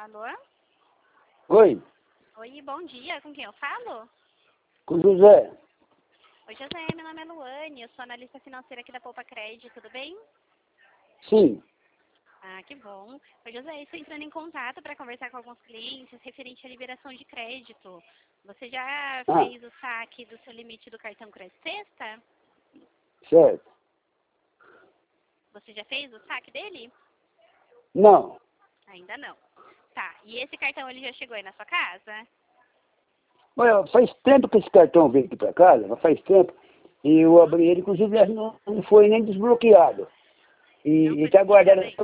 Alô? Oi, Oi, bom dia. Com quem eu falo? com o José. Oi, José. Meu nome é Luane. Eu sou analista financeira aqui da Poupa Crédito. Tudo bem? Sim, Ah, que bom. Oi, José. Estou entrando em contato para conversar com alguns clientes referente à liberação de crédito. Você já ah, fez o saque do seu limite do cartão Crédito Sexta? certo. Você já fez o saque dele? Não, Ainda não. Tá. E esse cartão ele já chegou aí na sua casa? olha, faz tempo que esse cartão veio aqui para casa, mas faz tempo. E eu abri ele, inclusive ele não foi nem desbloqueado. Não E foi está guardado, desbloqueado ainda.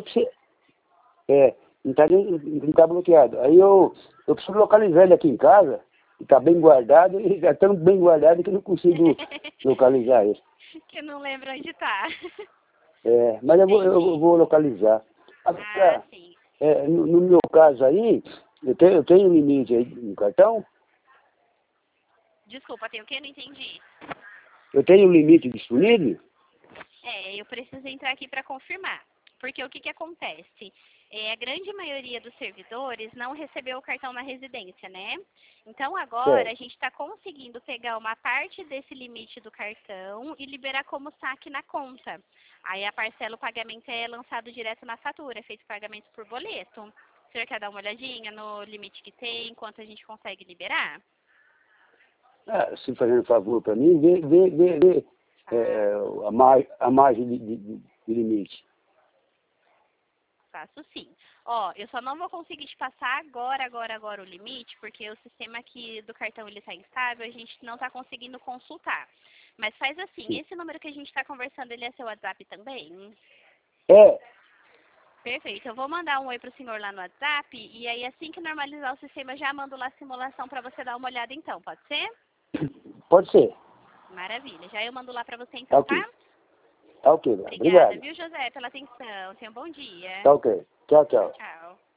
não tá bloqueado. Aí eu preciso localizar ele aqui em casa, que está bem guardado, e está tão bem guardado que eu não consigo localizar ele. Que eu não lembro onde tá. Mas eu Entendi. vou localizar. Ah, Agora, sim. no meu caso aí, eu tenho limite aí no cartão, Desculpa, tem o quê? Não entendi. eu tenho limite disponível. Eu preciso entrar aqui para confirmar. Porque o que que acontece? A grande maioria dos servidores não recebeu o cartão na residência, né? Então agora Certo. a gente está conseguindo pegar uma parte desse limite do cartão e liberar como saque na conta. Aí a parcela, o pagamento é lançado direto na fatura, é feito pagamento por boleto. O senhor quer dar uma olhadinha no limite que tem, enquanto a gente consegue liberar? Ah, se fazendo favor para mim, vê Faço. a margem de limite. Faço sim. Ó, eu só não vou conseguir te passar agora o limite, porque o sistema aqui do cartão ele está instável, a gente não está conseguindo consultar. Mas faz assim, Sim. esse número que a gente está conversando, ele é seu WhatsApp também? É, Perfeito, eu vou mandar um oi pro senhor lá no WhatsApp, e aí assim que normalizar o sistema, eu já mando lá a simulação para você dar uma olhada então, pode ser? pode ser. Maravilha, já eu mando lá para você Tá então, ok. tá? Tá ok, Obrigada, obrigado. viu, José, pela atenção. Tenha um bom dia. Tá ok. Tchau, Tchau, tchau. tchau.